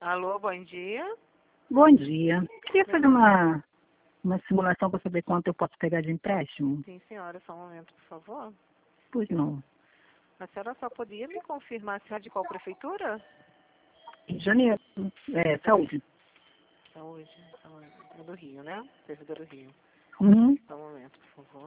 Alô, bom dia. Bom dia. Queria fazer uma simulação para saber quanto eu posso pegar de empréstimo. Sim, senhora, só um momento, por favor. Pois não. A senhora só podia me confirmar a senhora de qual prefeitura? Rio de Janeiro. Saúde. Saúde. É do Rio, né? Servidor do Rio. Uhum. Só um momento, por favor.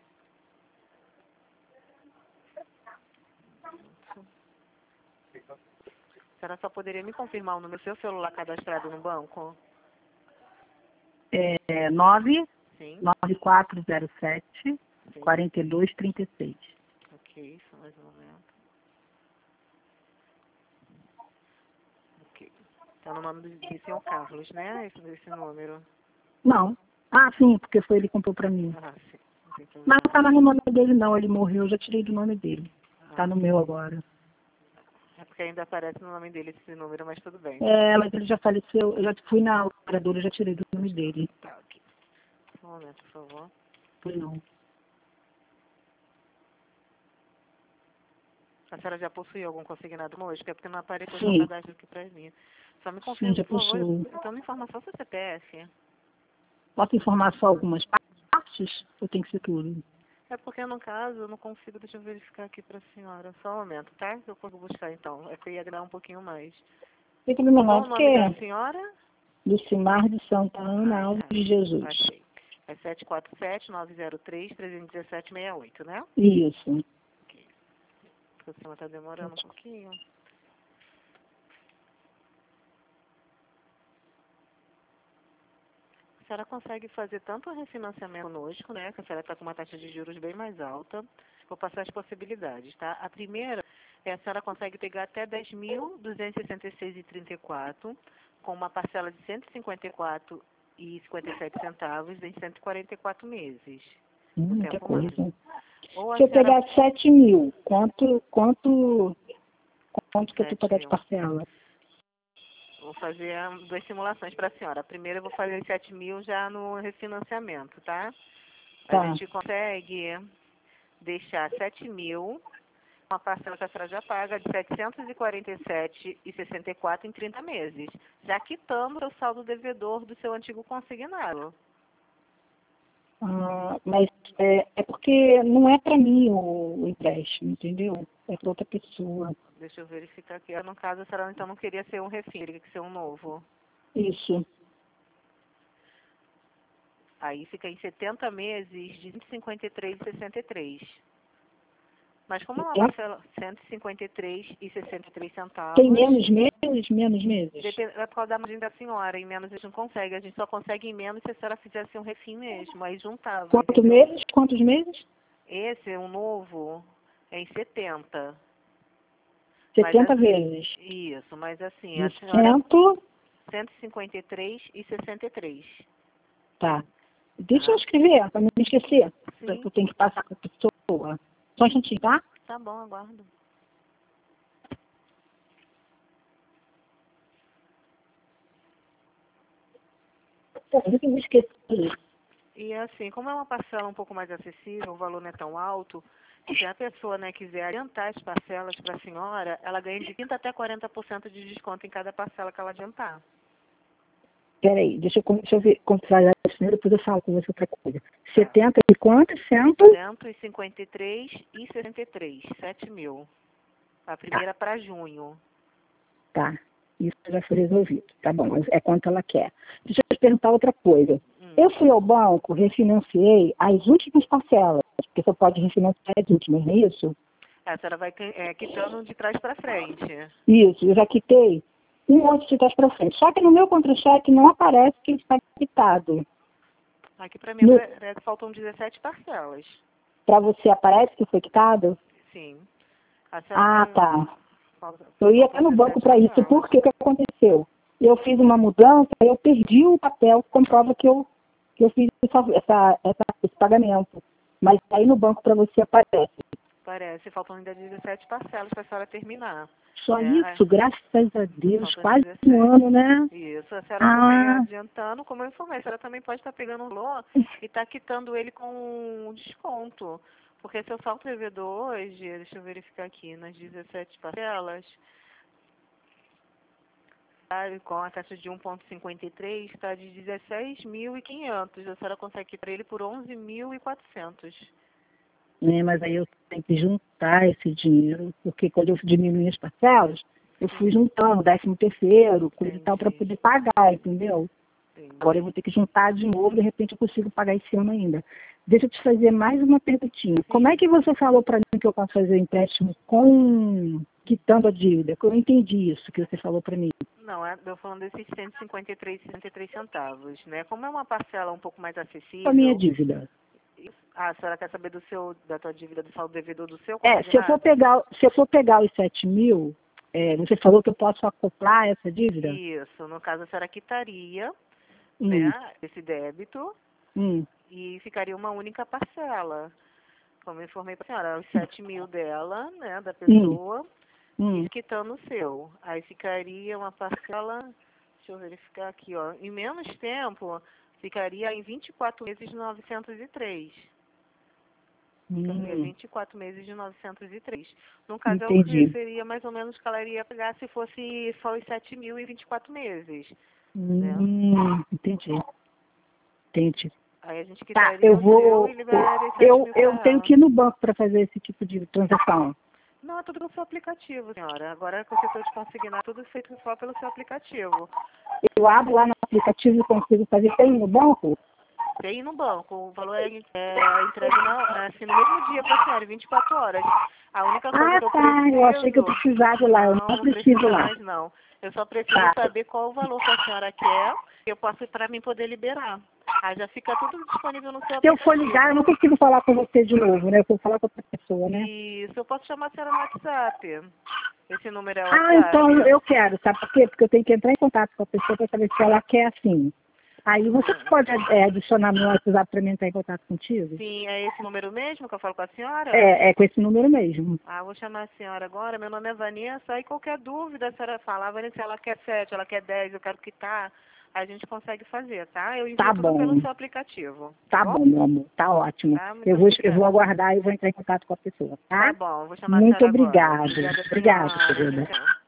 A senhora só poderia me confirmar o número do seu celular cadastrado no banco? 99407 Sim. 4236. Ok, só mais um momento. Ok. Tá no nome do senhor Carlos, né? Esse número. Não. Ah, sim, porque foi ele que comprou para mim. Ah, sim. Não tem Mas problema. não tá no nome dele não, ele morreu, eu já tirei do nome dele. Tá Ah, no meu agora. é porque ainda aparece no nome dele esse número, mas tudo bem. Mas ele já faleceu, eu já fui na operadora e já tirei do nome dele. Tá, ok. Só um momento, por favor. Pois não. A senhora já possui algum consignado hoje? É porque não apareceu o seu Sim, cadastro aqui pra mim. Só me sim, confirma, já por favor. possuo. Então, me informação do seu CPF. Posso informar só algumas partes? Ou tem que ser tudo? É porque, no caso, eu não consigo, deixa eu verificar aqui pra senhora. Só um momento, tá? Eu vou buscar, então. É que eu ia ganhar um pouquinho mais. Tem que me Qual não, o nome da porque senhora? Lucimar de Santa Ana Alves Já. de Jesus. Achei. É 747-903-31768, né? Isso. Ok. Porque o senhor tá demorando um pouquinho. A senhora consegue fazer tanto o refinanciamento conosco, né? Que a senhora está com uma taxa de juros bem mais alta. Vou passar as possibilidades, tá? A primeira é a senhora consegue pegar até 10.266,34 com uma parcela de 154,57 centavos em 144 meses. O Muita tempo coisa. máximo. Ou a Se eu senhora... pegar 7 mil, quanto que eu tô 7 pagando de mil. parcela? Vou fazer duas simulações para a senhora. A primeira eu vou fazer 7 mil já no refinanciamento, tá? A Tá. gente consegue deixar 7 mil, uma parcela que a senhora já paga de 747,64 em 30 meses, já quitando o saldo devedor do seu antigo consignado. Mas é porque não é para mim o empréstimo, entendeu? É para outra pessoa. Deixa eu verificar aqui. No caso, a senhora então não queria ser um refim, queria ser um novo. Isso. Aí fica em 70 meses de 153,63. Mas como é uma parcela 153,63 Tem centavos, menos meses? Menos meses? depende, é por causa da margem da senhora. Em menos a gente não consegue. A gente só consegue em menos se a senhora fizesse um refim mesmo. Aí juntava, Quantos entendeu? meses? Quantos meses? Esse, um novo, é em 70. Mas 70 vezes. isso, mas assim, a De senhora 100, 153,63. tá. Deixa eu Tá? escrever, para não me esquecer. Sim, Eu tenho que passar para a pessoa. Só um instantinho, tá? tá bom, aguardo. Pô, eu me esqueci. E assim, como é uma parcela um pouco mais acessível, o valor não é tão alto, se a pessoa, né, quiser adiantar as parcelas para a senhora, ela ganha de 30% até 40% de desconto em cada parcela que ela adiantar. Peraí, deixa eu ver como faz isso primeiro, depois eu falo com você outra coisa. Tá. 70 e quanto? 100? 153,63, 7 mil. A Tá, primeira para junho. tá. Isso já foi resolvido. Tá bom, mas é quanto ela quer. Deixa eu te perguntar outra coisa. Eu fui ao banco, refinanciei as últimas parcelas, porque você pode refinanciar as últimas, não é isso? A senhora vai quitando de trás para frente. Isso, eu já quitei um monte de trás para frente. Só que no meu contra-cheque não aparece que está quitado. Aqui para mim faltam 17 parcelas. Para você aparece que foi quitado? Sim. A senhora Ah, tem... tá. Eu ia até Faltam no banco 17 para isso. parcelas. Por que que aconteceu? Eu fiz uma mudança, eu perdi o papel que comprova que eu fiz esse pagamento. Mas aí no banco para você aparece. Parece, faltam ainda 17 parcelas para a senhora terminar. Só Né? isso, graças a Deus, Faltam quase um 17. ano, né? Isso, a senhora também Ah, adiantando, como eu informei, a senhora também pode estar pegando o valor e estar quitando ele com um desconto. Porque seu saldo devedor hoje, deixa eu verificar aqui, nas 17 parcelas, com a taxa de 1,53, está de 16.500. A senhora consegue ir para ele por 11.400. Mas aí eu tenho que juntar esse dinheiro, porque quando eu diminuí as parcelas, eu fui juntando 13º, coisa e tal, para poder pagar, entendeu? Entendi. Agora eu vou ter que juntar de novo, de repente eu consigo pagar esse ano ainda. Deixa eu te fazer mais uma perguntinha. Como é que você falou para mim que eu posso fazer o empréstimo quitando a dívida? Que eu não entendi isso que você falou para mim. Não, eu estou falando desses 153,63 centavos, né? Como é uma parcela um pouco mais acessível... A minha dívida. A senhora quer saber da tua dívida, do saldo devedor do seu se eu for pegar os 7 mil, você falou que eu posso acoplar essa dívida? Isso, no caso a senhora quitaria, né, esse débito e ficaria uma única parcela. Como eu informei para a senhora, os 7 mil dela, né, da pessoa, e quitando o seu. Aí ficaria uma parcela, deixa eu verificar aqui, ó, em menos tempo, ficaria em 24 meses de 903. Ficaria 24 meses de 903. No caso, Entendi. seria mais ou menos que ela iria pegar se fosse só os 7 mil em 24 meses. Entendi. Entendi. Aí a gente Tá, quitaria o seu e liberaria 7 mil pra eu tenho ela. que ir no banco para fazer esse tipo de transação. Não, é tudo no seu aplicativo, senhora. Agora com o setor de consignar, tudo feito só pelo seu aplicativo. Eu abro lá no aplicativo e consigo fazer. Tem no banco? Tem no banco. O valor é entregue assim, no mesmo dia para a senhora, 24 horas. A única coisa que eu preciso... eu achei que eu precisava ir lá. Eu não preciso lá. Mais, não. Eu só preciso saber qual o valor que a senhora quer, que eu posso para mim poder liberar. Aí já fica tudo disponível no seu aplicativo. Se eu for ligar, eu não consigo falar com você de novo, né? Eu vou falar com outra pessoa, né? Isso, eu posso chamar a senhora no WhatsApp. Esse número é o WhatsApp. Então eu quero, sabe por quê? Porque eu tenho que entrar em contato com a pessoa para saber se ela quer assim. Aí você pode adicionar meu WhatsApp para mim entrar em contato contigo? Sim, é esse número mesmo que eu falo com a senhora? É com esse número mesmo. Vou chamar a senhora agora. Meu nome é Vanessa. E qualquer dúvida, a senhora fala, Vanessa, ela quer 7, ela quer 10, eu quero quitar. A gente consegue fazer, tá? Eu envio tudo pelo seu aplicativo. Tá bom, meu amor. Tá ótimo. Tá? Eu vou aguardar e vou entrar em contato com a pessoa, tá? Tá bom, vou chamar a Muito senhora obrigada. agora. Obrigada, querida.